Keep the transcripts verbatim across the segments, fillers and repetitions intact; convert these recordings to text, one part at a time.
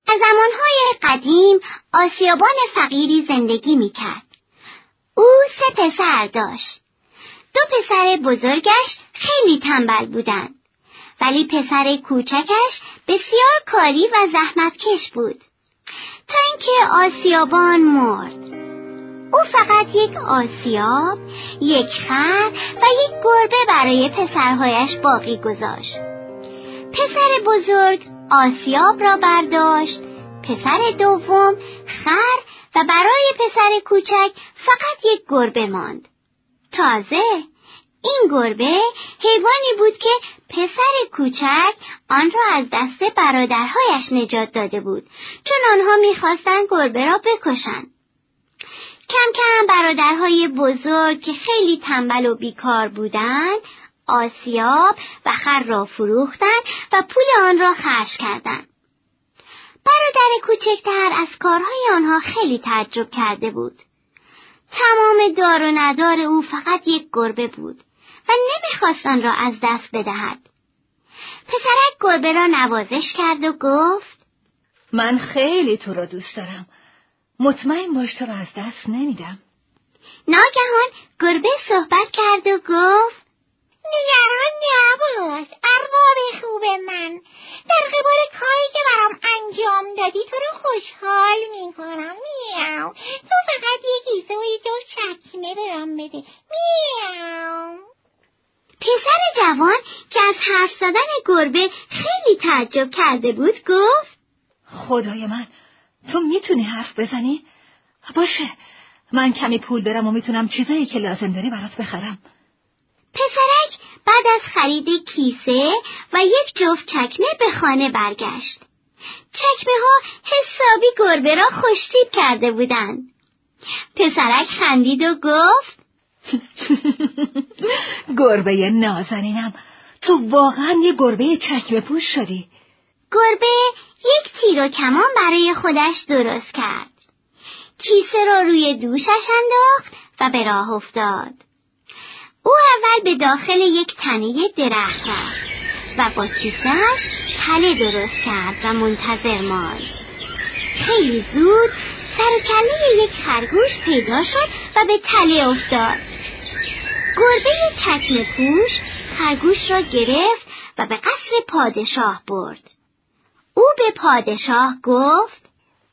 در زمانهای قدیم آسیابان فقیری زندگی میکرد. او سه پسر داشت. دو پسر بزرگش خیلی تنبل بودند، ولی پسر کوچکش بسیار کاری و زحمتکش بود. تا اینکه آسیابان مرد. او فقط یک آسیاب، یک خر و یک گربه برای پسرهایش باقی گذاشت. پسر بزرگ آسیاب را برداشت، پسر دوم خر و برای پسر کوچک فقط یک گربه ماند. تازه این گربه حیوانی بود که پسر کوچک آن را از دست برادرهایش نجات داده بود، چون آنها می‌خواستند گربه را بکشند. کم کم برادرهای بزرگ که خیلی تنبل و بیکار بودند، آسیاب و خر را فروختند و پول آن را خرج کردند. برادر کوچکتر از کارهای آنها خیلی تعجب کرده بود. تمام دار و ندار او فقط یک گربه بود و نمیخواست آن را از دست بدهد. پسرک گربه را نوازش کرد و گفت: من خیلی تو را دوست دارم. مطمئن باش تو را از دست نمیدم. ناگهان گربه صحبت کرد و گفت: نگران نباش ارباب خوب من. در قبال کاری که برام انجام دادی تو رو خوشحال میکنم. میاو. تو فقط یک کیسه و یک جفت چکمه برام بده. میاو. پسر جوان که از حرف زدن گربه خیلی تعجب کرده بود گفت: خدای من، تو میتونی حرف بزنی؟ باشه، من کمی پول دارم و میتونم چیزایی که لازم داری برات بخرم. پسرک بعد از خرید کیسه و یک جفت چکمه به خانه برگشت. چکمه ها حسابی گربه را خوشتیپ کرده بودند. پسرک خندید و گفت: گربه نازنینم، تو واقعا یه گربه چکمه پوش شدی. گربه یک تیر و کمان برای خودش درست کرد. کیسه را روی دوشش انداخت و به راه افتاد. او اول به داخل یک تنه درخت رفت و با کیسه‌اش تله درست کرد و منتظر ماند. خیلی زود سر و کله یک خرگوش پیدا شد و به تله افتاد. گربه چکمه پوش خرگوش را گرفت و به قصر پادشاه برد. او به پادشاه گفت: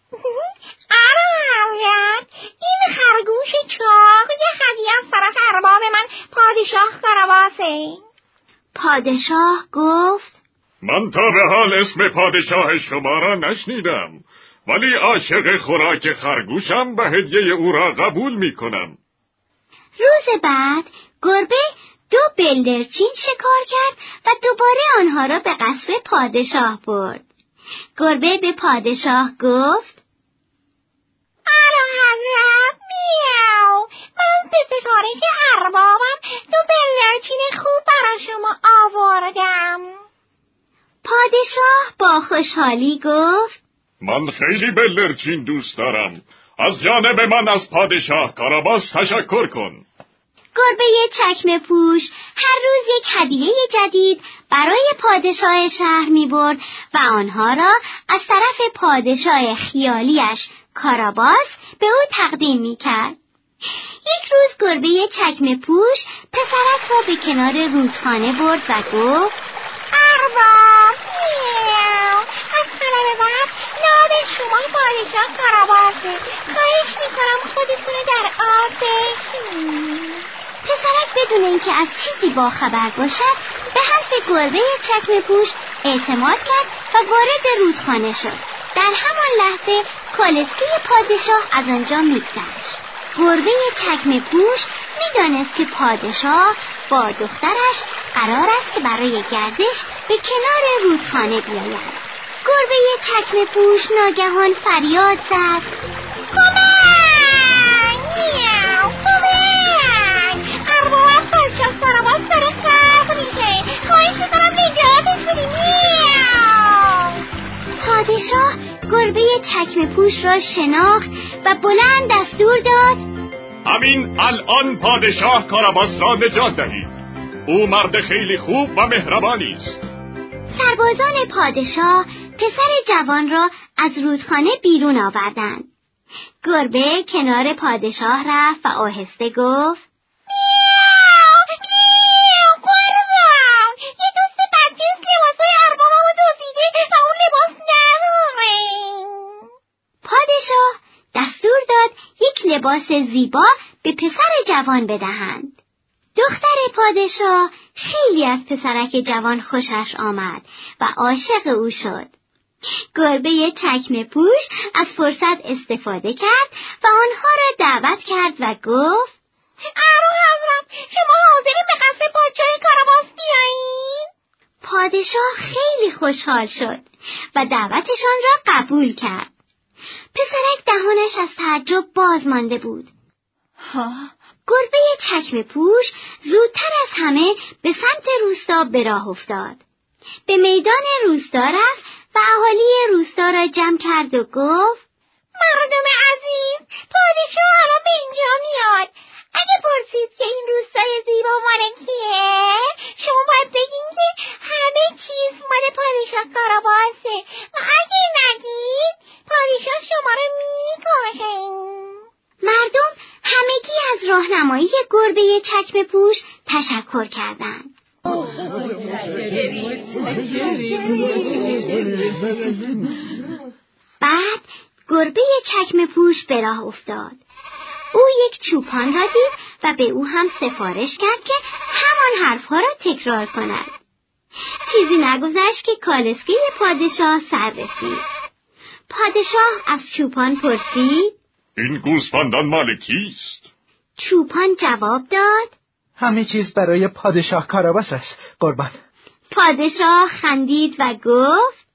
ارامت، این خرگوش چاق یه هدیه از طرف ارباب من پادشاه کاراواسه. پادشاه گفت: من تا به حال اسم پادشاه شما را نشنیدم، ولی عاشق خوراک خرگوشم و هدیه او را قبول می کنم. روز بعد گربه دو بلدرچین شکار کرد و دوباره آنها را به قصر پادشاه برد. گربه به پادشاه گفت: اعلیحضرت، میاو. من به سفارش اربابم دو بلدرچین خوب برای شما آوردم. پادشاه با خوشحالی گفت: من خیلی بلدرچین دوست دارم. از جانب من از پادشاه کاراواس تشکر کن. گربه چکمه پوش هر روز یک هدیه جدید برای پادشاه شهر می برد و آنها را از طرف پادشاه خیالیش کاراواس به او تقدیم می کرد. یک روز گربه چکمه پوش پسرک را به کنار رودخانه برد و گفت: ارباب، میاو. از حالا به بعد نام شما پادشاه کاراواسه. خواهش میکنم خودتون در آب بشینید. پسرک بدون اینکه از چیزی باخبر باشد به حرف گربه چکمه پوش اعتماد کرد و وارد رودخانه شد. در همان لحظه کالسکه پادشاه از آنجا میگذشت. گربه چکمه پوش میدانست که پادشاه با دخترش قرار است که برای گردش به کنار رودخانه بیاید. گربه چکمه پوش ناگهان فریاد زد: کمک! میاو، کمک! اربابم پادشاه کاراواس داره غرق میشه. خواهش میکنم نجاتش بدی. میاو. پادشاه گربه چکمه پوش را شناخت و بلند دستور داد: همین الان پادشاه کاراواس را نجات دهید. او مرد خیلی خوب و مهربانی است. سربازان پادشاه پسر جوان را از رودخانه بیرون آوردند. گربه کنار پادشاه رفت و آهسته گفت میاو میاو قربان، یه دوست بدجنس لباسای اربابمو دزدیده و اون لباس نداره. پادشاه دستور داد یک لباس زیبا به پسر جوان بدهند. دختر پادشاه خیلی از پسرک جوان خوشش آمد و عاشق او شد. گربه چکمه پوش از فرصت استفاده کرد و آنها را دعوت کرد و گفت اعلی حضرت، شما حاضرین به قصر پادشاه کاراباس بیایید؟ پادشاه خیلی خوشحال شد و دعوتشان را قبول کرد. پسرک دهانش از تعجب باز مانده بود. ها؟ گربه چکمه پوش زودتر از همه به سمت روستا به راه افتاد. به میدان روستا رفت و اهالی روستا را جمع کرد و گفت مردم عزیز، پادشاه الان به اینجا میاد. اگه پرسید که این روستای زیبا مال کیه، شما باید بگین که همه چیز مال پادشاه کاراباسه و اگه نگید پادشاه شما رو میکشه. مردم همگی از راهنمایی گربه چکمه پوش تشکر کردند. بعد گربه چکمه پوش به راه افتاد. او یک چوپان را دید و به او هم سفارش کرد که همان حرفها را تکرار کند. چیزی نگذشت که کالسکه پادشاه سر رسید. پادشاه از چوپان پرسید این گوسفندان مال کیست؟ چوپان جواب داد همه چیز برای پادشاه کاراباس است قربان. پادشاه خندید و گفت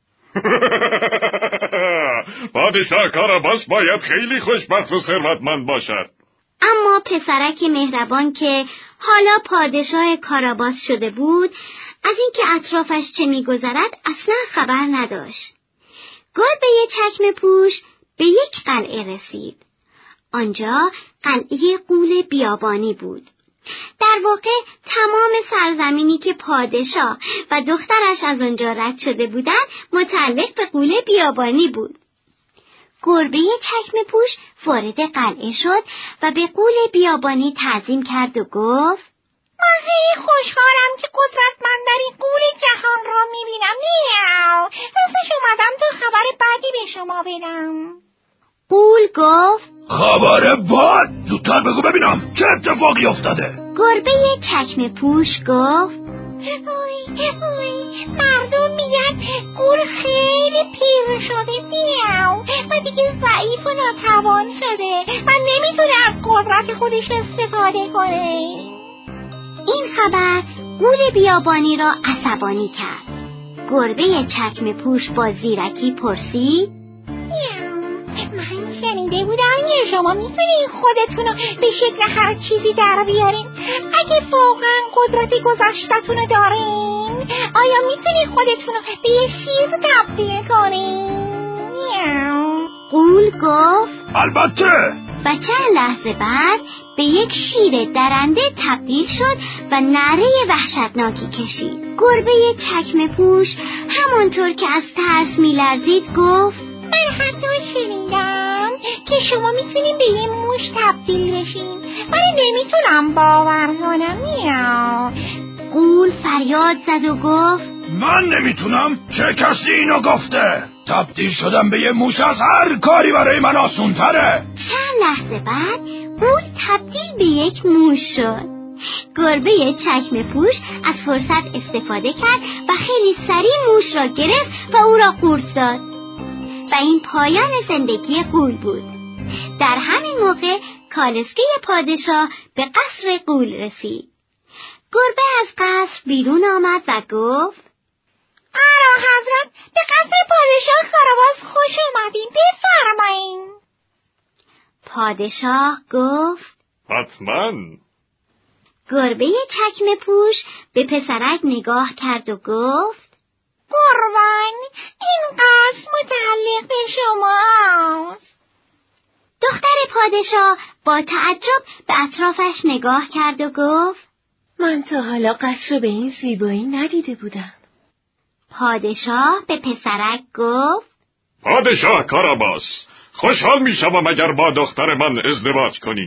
پادشاه کاراباس باید خیلی خوشبخت و ثروتمند باشد. اما پسرک مهربان که حالا پادشاه کاراباس شده بود از اینکه اطرافش چه می‌گذرد اصلا خبر نداشت. گربه چکمه پوش به یک قلعه رسید. آنجا قلعه غول بیابانی بود. در واقع تمام سرزمینی که پادشاه و دخترش از آنجا رد شده بودند متعلق به غول بیابانی بود. گربه چکمه پوش وارد قلعه شد و به غول بیابانی تعظیم کرد و گفت من خیلی خوشحالم که قدرتمندترین غول جهان را میبینم. میاو، راستش اومدم تا خبر بدی به شما بدم. غول گفت خبر بد؟ زودتر بگو ببینم چه اتفاقی افتاده. گربه چکمه پوش گفت اوی اوی، مردم میگن غول خیلی پیر شده میاو و دیگه ضعیف و ناتوان شده و نمیتونه از قدرت خودش استفاده کنه. این خبر غول بیابانی را عصبانی کرد. گربه چکمه پوش با زیرکی پرسید من شنیده بودم که شما میتونین خودتون رو به شکل هر چیزی در بیارین. اگه واقعا قدرت گذشتتون رو دارین، آیا میتونین خودتون رو به یه چیز تبدیل کنین؟ غول گفت البته. و چند لحظه بعد به یک شیر درنده تبدیل شد و نعره وحشتناکی کشید. گربه چکمه پوش همانطور که از ترس میلرزید گفت من حتی شنیدم که شما میتونین به یه موش تبدیل بشین، ولی نمیتونم باور کنم. میاو. غول فریاد زد و گفت من نمیتونم؟ چه کسی اینو گفته؟ تبدیل شدم به یه موش از هر کاری برای من آسون تره. چند لحظه بعد غول تبدیل به یک موش شد. گربه چکمه پوش از فرصت استفاده کرد و خیلی سریع موش را گرفت و او را قورت داد. و این پایان زندگی غول بود. در همین موقع کالسکه پادشاه به قصر غول رسید. گربه از قصر بیرون آمد و گفت اعلی حضرت، به قصر پادشاه کاراباس خوش اومدین، بفرمایین. پادشاه گفت حتما. گربه چکمه پوش به پسرک نگاه کرد و گفت قربان، این قصر متعلق به شماست. دختر پادشاه با تعجب به اطرافش نگاه کرد و گفت من تا حالا قصر رو به این زیبایی ندیده بودم. پادشاه به پسرک گفت پادشاه کاراباس، خوشحال میشوم اگر با دختر من ازدواج کنی.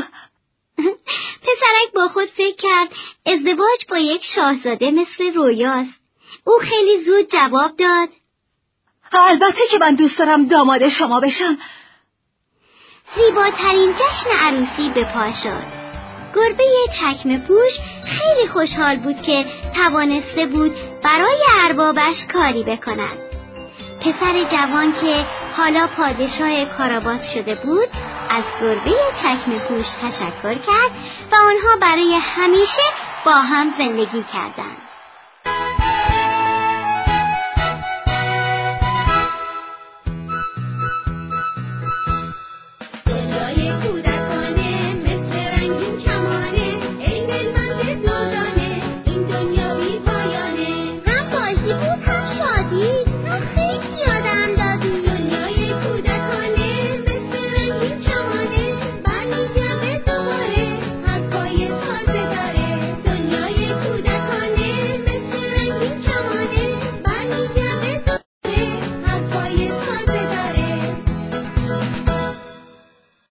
پسرک با خود فکر کرد ازدواج با یک شاهزاده مثل رویاست. او خیلی زود جواب داد: البته که من دوست دارم داماد شما بشم. زیباترین جشن عروسی به پا شد. گربه چکمه پوش خیلی خوشحال بود که توانسته بود برای اربابش کاری بکند. پسر جوان که حالا پادشاه کاراباس شده بود از گربه چکمه پوش تشکر کرد و آنها برای همیشه با هم زندگی کردند.